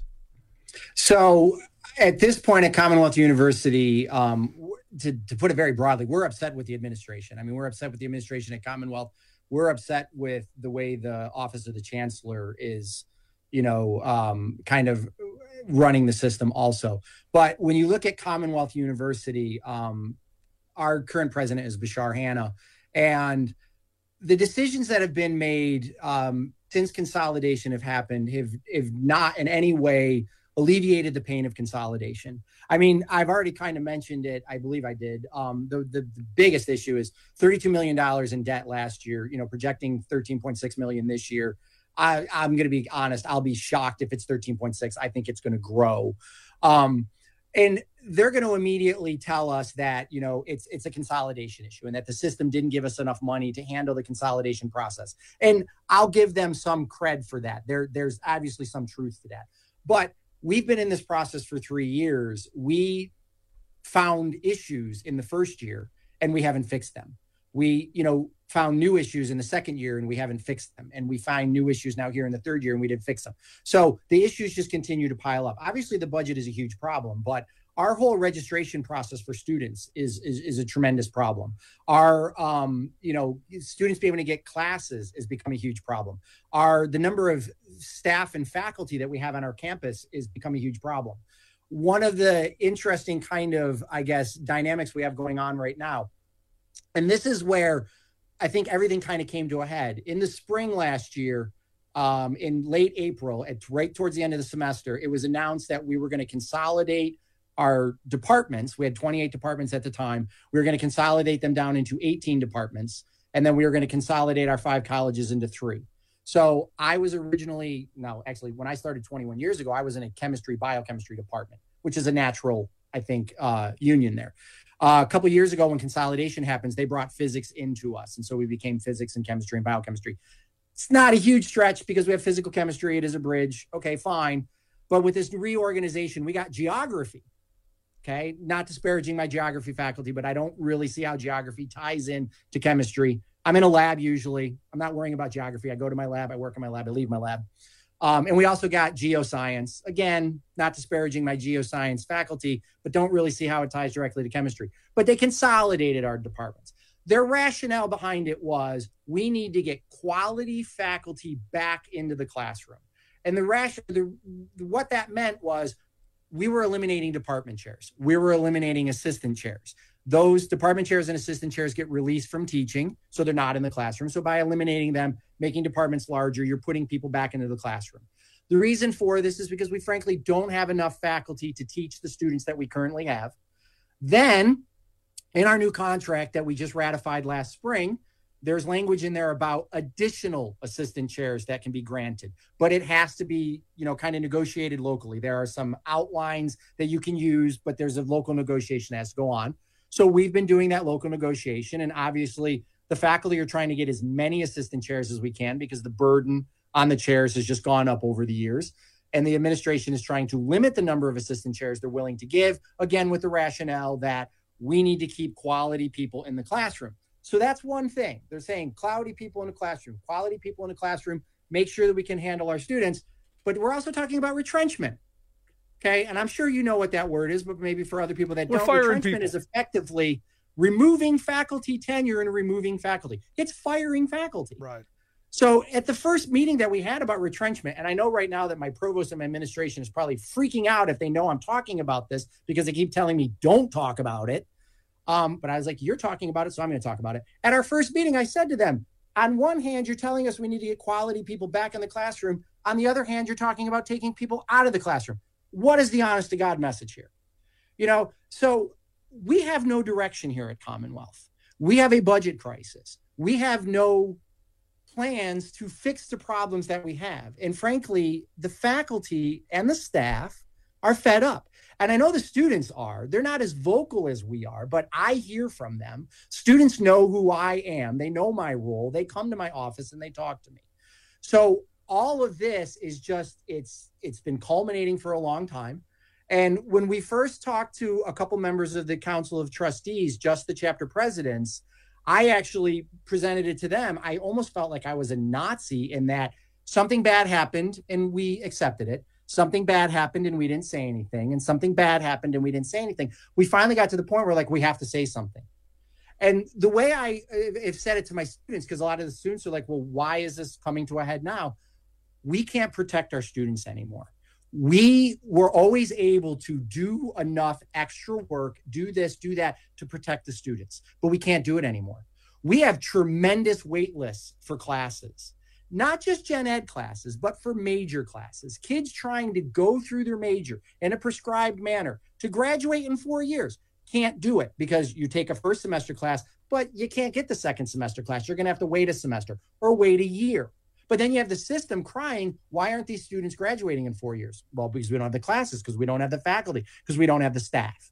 So at this point at Commonwealth University, um, to, to put it very broadly, we're upset with the administration. I mean, we're upset with the administration at Commonwealth. We're upset with the way the Office of the Chancellor is, you know, um, kind of running the system also. But when you look at Commonwealth University, um, our current president is Bashar Hanna. And the decisions that have been made um, since consolidation have happened have, have not in any way alleviated the pain of consolidation. I mean, I've already kind of mentioned it. I believe I did. Um, the, the, the biggest issue is thirty-two million dollars in debt last year, you know, projecting thirteen point six million dollars this year. I, I'm going to be honest. I'll be shocked if it's thirteen point six. I think it's going to grow. Um, and they're going to immediately tell us that, you know, it's it's a consolidation issue and that the system didn't give us enough money to handle the consolidation process. And I'll give them some cred for that. There, there's obviously some truth to that. But we've been in this process for three years. We found issues in the first year and we haven't fixed them. We, you know, found new issues in the second year and we haven't fixed them. And we find new issues now here in the third year and we didn't fix them. So the issues just continue to pile up. Obviously, the budget is a huge problem, but our whole registration process for students is, is, is a tremendous problem. Our, um, you know, students being able to get classes has become a huge problem. Our, the number of staff and faculty that we have on our campus is become a huge problem. One of the interesting kind of, I guess, dynamics we have going on right now, and this is where I think everything kind of came to a head. In the spring last year, um, in late April, at right towards the end of the semester, it was announced that we were going to consolidate our departments. We had twenty-eight departments at the time. We were going to consolidate them down into eighteen departments. And then we were going to consolidate our five colleges into three. So I was originally, no, actually, when I started twenty-one years ago, I was in a chemistry, biochemistry department, which is a natural, I think, uh, union there. Uh, a couple of years ago, when consolidation happens, they brought physics into us. And so we became physics and chemistry and biochemistry. It's not a huge stretch because we have physical chemistry. It is a bridge. Okay, fine. But with this reorganization, we got geography. Okay, not disparaging my geography faculty, but I don't really see how geography ties in to chemistry. I'm in a lab usually. I'm not worrying about geography. I go to my lab, I work in my lab, I leave my lab. Um, and we also got geoscience. Again, not disparaging my geoscience faculty, but don't really see how it ties directly to chemistry. But they consolidated our departments. Their rationale behind it was we need to get quality faculty back into the classroom. And the ration, the, what that meant was we were eliminating department chairs. We were eliminating assistant chairs. Those department chairs and assistant chairs get released from teaching, so they're not in the classroom. So by eliminating them, making departments larger, you're putting people back into the classroom. The reason for this is because we frankly don't have enough faculty to teach the students that we currently have. Then, in our new contract that we just ratified last spring, there's language in there about additional assistant chairs that can be granted, but it has to be, you know, kind of negotiated locally. There are some outlines that you can use, but there's a local negotiation that has to go on. So we've been doing that local negotiation, and obviously the faculty are trying to get as many assistant chairs as we can because the burden on the chairs has just gone up over the years. And the administration is trying to limit the number of assistant chairs they're willing to give, again, with the rationale that we need to keep quality people in the classroom. So that's one thing. They're saying quality people in the classroom, quality people in the classroom, make sure that we can handle our students. But we're also talking about retrenchment. Okay. And I'm sure you know what that word is, but maybe for other people that we're don't, firing retrenchment people. is effectively removing faculty tenure and removing faculty. It's firing faculty. Right. So at the first meeting that we had about retrenchment, and I know right now that my provost and my administration is probably freaking out if they know I'm talking about this because they keep telling me don't talk about it. Um, but I was like, you're talking about it, so I'm going to talk about it. At our first meeting, I said to them, on one hand, you're telling us we need to get quality people back in the classroom. On the other hand, you're talking about taking people out of the classroom. What is the honest to God message here? You know, so we have no direction here at Commonwealth. We have a budget crisis. We have no plans to fix the problems that we have. And frankly, the faculty and the staff are fed up. And I know the students are. They're not as vocal as we are, but I hear from them. Students know who I am. They know my role. They come to my office and they talk to me. So all of this is just, it's it's been culminating for a long time. And when we first talked to a couple members of the Council of Trustees, just the chapter presidents, I actually presented it to them. I almost felt like I was a Nazi in that something bad happened and we accepted it. Something bad happened and we didn't say anything. And something bad happened and we didn't say anything. We finally got to the point where like, we have to say something. And the way I have said it to my students, because a lot of the students are like, well, why is this coming to a head now? We can't protect our students anymore. We were always able to do enough extra work, do this, do that to protect the students, but we can't do it anymore. We have tremendous wait lists for classes. Not just gen ed classes, but for major classes. Kids trying to go through their major in a prescribed manner to graduate in four years can't do it because you take a first semester class, but you can't get the second semester class. You're going to have to wait a semester or wait a year. But then you have the system crying, why aren't these students graduating in four years? Well, because we don't have the classes, because we don't have the faculty, because we don't have the staff.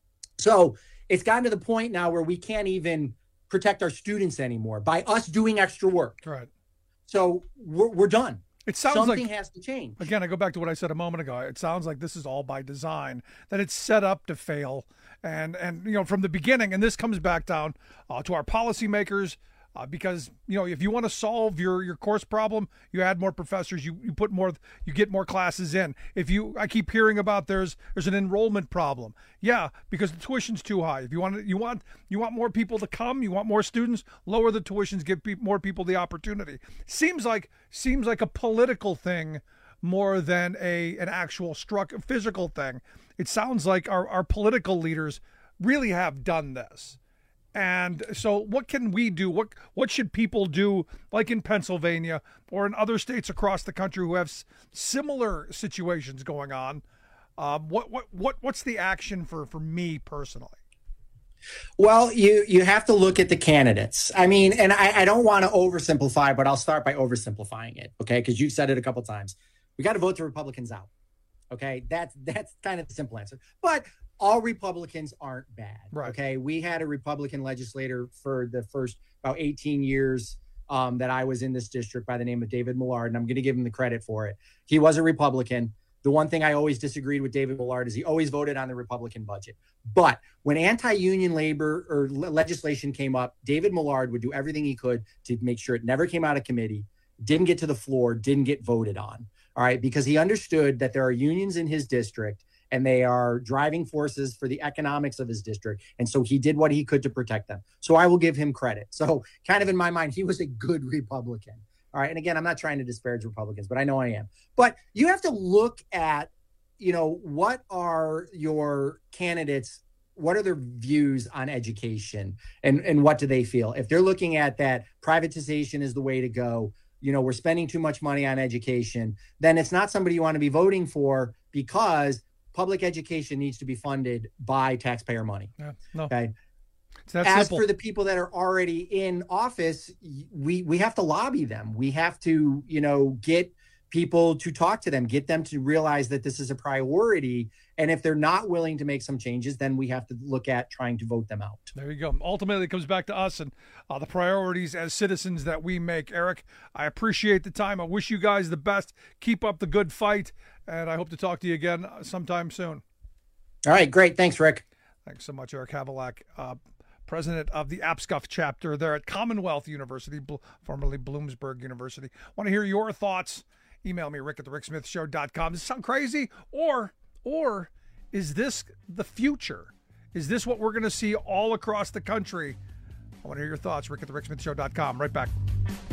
So it's gotten to the point now where we can't even protect our students anymore by us doing extra work. Right. So we're, we're done. It sounds Something like, has to change. Again, I go back to what I said a moment ago. It sounds like this is all by design, that it's set up to fail. And, and you know, from the beginning, and this comes back down uh, to our policymakers, uh, because, you know, if you want to solve your, your course problem, you add more professors, you, you put more, you get more classes in. If you, I keep hearing about there's there's an enrollment problem. Yeah, because the tuition's too high. If you want you want you want more people to come, you want more students, lower the tuitions, give pe- more people the opportunity. Seems like seems like a political thing more than a an actual struck physical thing. It sounds like our, our political leaders really have done this. And so what can we do? What what should people do, like in Pennsylvania or in other states across the country who have s- similar situations going on? Um, what what what what's the action for, for me personally? Well, you you have to look at the candidates. I mean, and I, I don't want to oversimplify, but I'll start by oversimplifying it, okay? Because you've said it a couple times. We got to vote the Republicans out, okay? That's that's kind of the simple answer. But all Republicans aren't bad, right. Okay? We had a Republican legislator for the first about eighteen years um, that I was in this district by the name of David Millard, and I'm going to give him the credit for it. He was a Republican. The one thing I always disagreed with David Millard is he always voted on the Republican budget. But when anti-union labor or le- legislation came up, David Millard would do everything he could to make sure it never came out of committee, didn't get to the floor, didn't get voted on. All right, because he understood that there are unions in his district and they are driving forces for the economics of his district. And so he did what he could to protect them. So I will give him credit. So kind of in my mind, he was a good Republican. All right. And again, I'm not trying to disparage Republicans, but I know I am. But you have to look at, you know, what are your candidates, what are their views on education and, and what do they feel? If they're looking at that privatization is the way to go, you know, we're spending too much money on education, then it's not somebody you want to be voting for because public education needs to be funded by taxpayer money. Yeah, no. Okay. As simple. for the people that are already in office, we we have to lobby them. We have to, you know, get people to talk to them, get them to realize that this is a priority. And if they're not willing to make some changes, then we have to look at trying to vote them out. There you go. Ultimately, it comes back to us and uh, the priorities as citizens that we make. Eric, I appreciate the time. I wish you guys the best. Keep up the good fight. And I hope to talk to you again sometime soon. All right. Great. Thanks, Rick. Thanks so much, Eric Havelak, uh, president of the AppScuff chapter there at Commonwealth University, bl- formerly Bloomsburg University. Want to hear your thoughts? Email me, rick at the rick smith show dot com. Does this sound crazy? Or, or is this the future? Is this what we're going to see all across the country? I want to hear your thoughts, rick at the rick smith show dot com. Right back.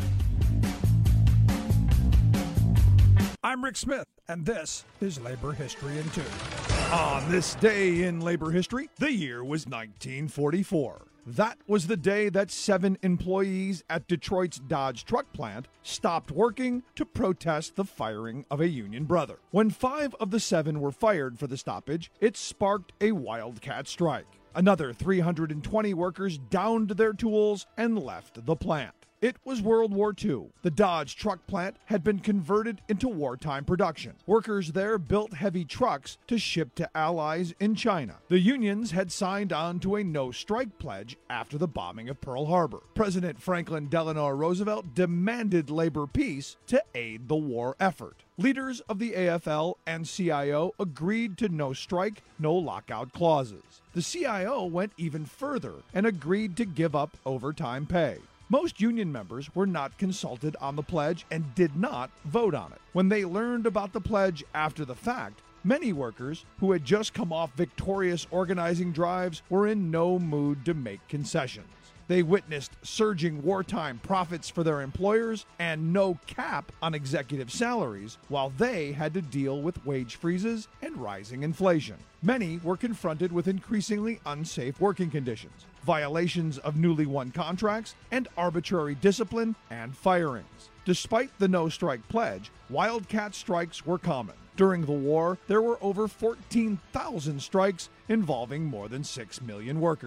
I'm Rick Smith, and this is Labor History in Two. On this day in labor history, the year was nineteen forty-four. That was the day that seven employees at Detroit's Dodge truck plant stopped working to protest the firing of a union brother. When five of the seven were fired for the stoppage, it sparked a wildcat strike. Another three hundred twenty workers downed their tools and left the plant. It was World War Two. The Dodge truck plant had been converted into wartime production. Workers there built heavy trucks to ship to allies in China. The unions had signed on to a no-strike pledge after the bombing of Pearl Harbor. President Franklin Delano Roosevelt demanded labor peace to aid the war effort. Leaders of the A F L and C I O agreed to no strike, no lockout clauses. The C I O went even further and agreed to give up overtime pay. Most union members were not consulted on the pledge and did not vote on it. When they learned about the pledge after the fact, many workers who had just come off victorious organizing drives were in no mood to make concessions. They witnessed surging wartime profits for their employers and no cap on executive salaries, while they had to deal with wage freezes and rising inflation. Many were confronted with increasingly unsafe working conditions, violations of newly won contracts, and arbitrary discipline and firings. Despite the no-strike pledge, wildcat strikes were common. During the war, there were over fourteen thousand strikes involving more than six million workers.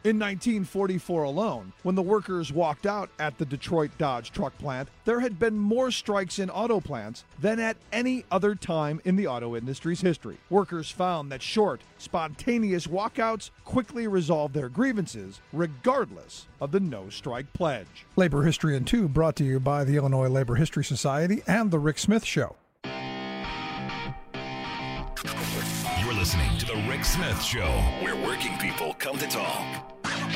In nineteen forty-four alone, when the workers walked out at the Detroit Dodge truck plant, there had been more strikes in auto plants than at any other time in the auto industry's history. Workers found that short, spontaneous walkouts quickly resolved their grievances, regardless of the no-strike pledge. Labor History in Two, brought to you by the Illinois Labor History Society and The Rick Smith Show. You're listening to The Rick Smith Show, where working people come to talk.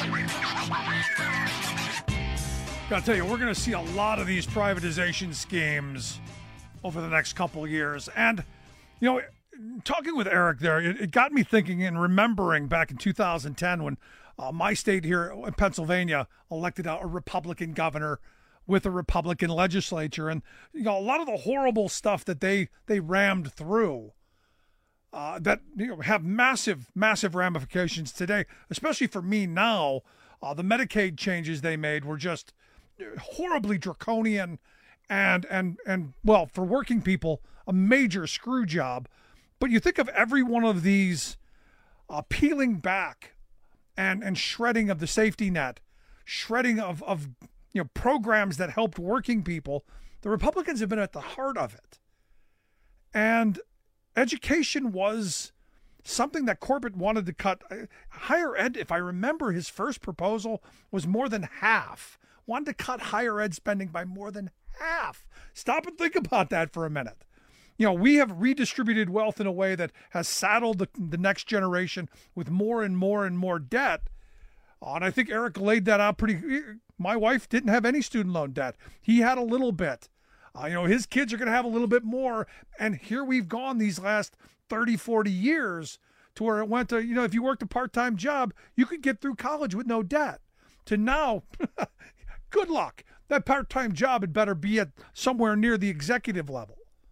Gotta tell you, we're going to see a lot of these privatization schemes over the next couple of years. And, you know, talking with Eric there, it, it got me thinking and remembering back in two thousand ten when uh, my state here in Pennsylvania elected a, a Republican governor with a Republican legislature. And, you know, a lot of the horrible stuff that they, they rammed through uh, that, you know, have massive, massive ramifications today, especially for me now. Uh, the Medicaid changes they made were just horribly draconian and, and, and well, for working people, a major screw job. But you think of every one of these uh, peeling back and, and shredding of the safety net, shredding of, of you know programs that helped working people. The Republicans have been at the heart of it. And education was something that Corbett wanted to cut. Higher ed, if I remember, his first proposal was more than half. Wanted to cut higher ed spending by more than half. Stop and think about that for a minute. You know, we have redistributed wealth in a way that has saddled the, the next generation with more and more and more debt. Uh, and I think Eric laid that out pretty. My wife didn't have any student loan debt. He had a little bit. Uh, you know, his kids are going to have a little bit more. And here we've gone these last thirty, forty years to where it went to, you know, if you worked a part-time job, you could get through college with no debt. To now, good luck. That part-time job had better be at somewhere near the executive level.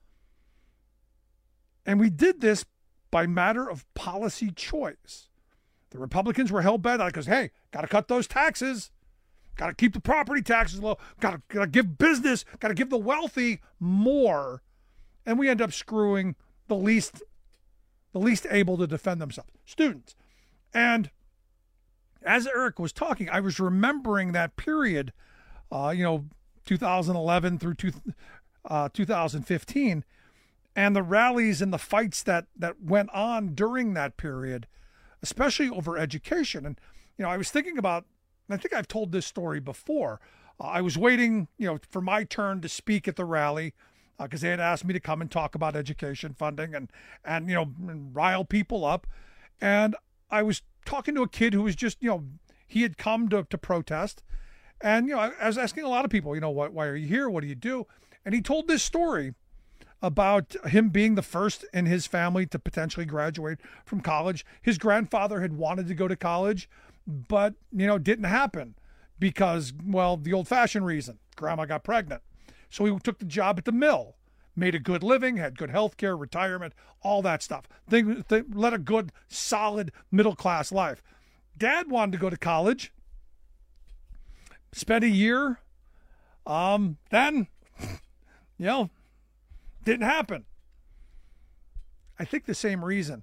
And we did this by matter of policy choice. The Republicans were hell-bent on it because, hey, got to cut those taxes. Got to keep the property taxes low. Got to give business, got to give the wealthy more. And we end up screwing the least, the least able to defend themselves, students. And as Eric was talking, I was remembering that period, uh, you know, two thousand eleven through two, uh, two thousand fifteen, and the rallies and the fights that, that went on during that period, especially over education. And, you know, I was thinking about, and I think I've told this story before. Uh, I was waiting, you know, for my turn to speak at the rally because uh, they had asked me to come and talk about education funding and, and you know, rile people up. And I was talking to a kid who was just, you know, he had come to, to protest. And, you know, I, I was asking a lot of people, you know, why, why are you here? What do you do? And he told this story about him being the first in his family to potentially graduate from college. His grandfather had wanted to go to college, but, you know, didn't happen because, well, the old-fashioned reason, grandma got pregnant. So he took the job at the mill, made a good living, had good health care, retirement, all that stuff. They, they led a good, solid, middle-class life. Dad wanted to go to college, spent a year, um, then, you know, didn't happen. I think the same reason.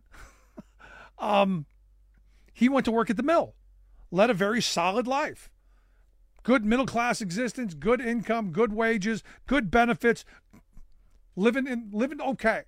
um, he went to work at the mill, led a very solid life. Good middle-class existence, good income, good wages, good benefits, living in living okay.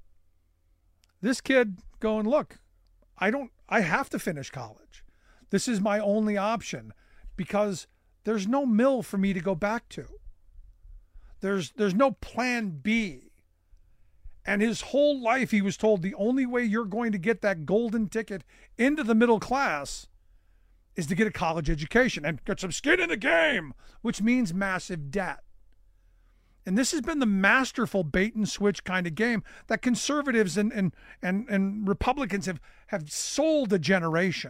This kid going, look, I don't I have to finish college. This is my only option because there's no mill for me to go back to. There's there's no plan B. And his whole life he was told the only way you're going to get that golden ticket into the middle class is to get a college education and get some skin in the game, which means massive debt. And this has been the masterful bait and switch kind of game that conservatives and and and, and Republicans have, have sold a generation.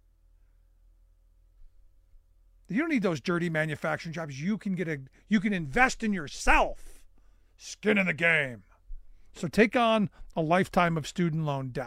You don't need those dirty manufacturing jobs. You can get a you can invest in yourself. Skin in the game. So take on a lifetime of student loan debt.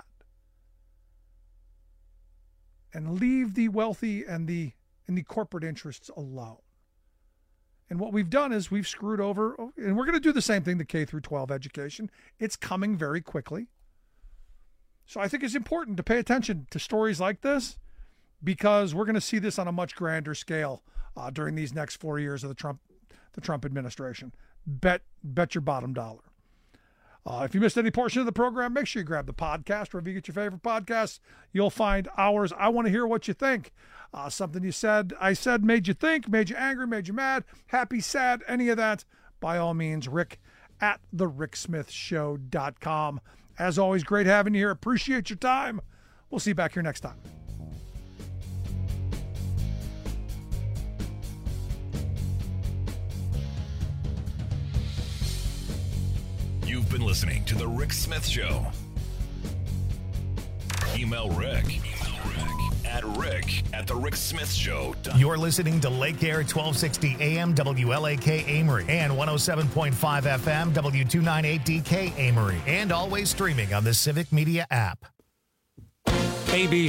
And leave the wealthy and the and the corporate interests alone. And what we've done is we've screwed over, and we're going to do the same thing to K through twelve education. It's coming very quickly. So I think it's important to pay attention to stories like this because we're going to see this on a much grander scale uh, during these next four years of the Trump the Trump administration. Bet bet your bottom dollar. Uh, if you missed any portion of the program, make sure you grab the podcast wherever you get your favorite podcasts. You'll find ours. I want to hear what you think. Uh, something you said, I said, made you think, made you angry, made you mad, happy, sad, any of that. By all means, Rick at the rick smith show dot com. As always, great having you here. Appreciate your time. We'll see you back here next time. You've been listening to The Rick Smith Show. Email Rick, Email Rick at rick at the rick smith show. You're listening to Lake Air twelve sixty A M W L A K Amory and one oh seven point five F M W two ninety-eight D K Amory, and always streaming on the Civic Media app. A B